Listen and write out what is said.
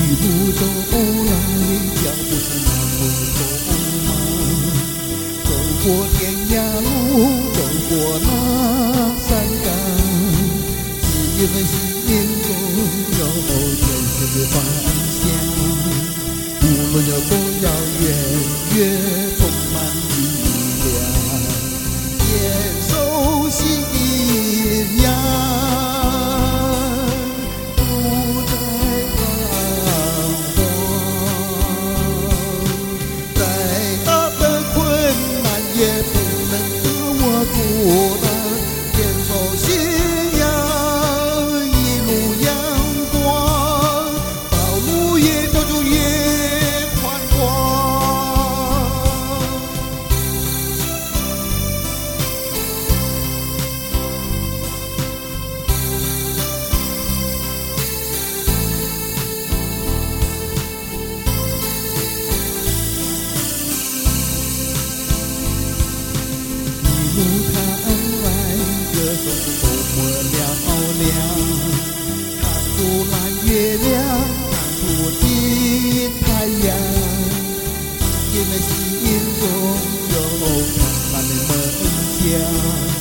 路走来，脚步是那么匆忙。走过天涯路，走过那山岗，只因为心中有天使的方向。无论有多遥远，越充满力量，坚守信仰，不再彷徨。再大的困难也不能使我阻挡，坚守信仰，一路阳光，道路越走就越宽广。一路看来，歌声是多么嘹亮，看出蓝月亮，看出金太阳，因为心中有灿烂的梦想。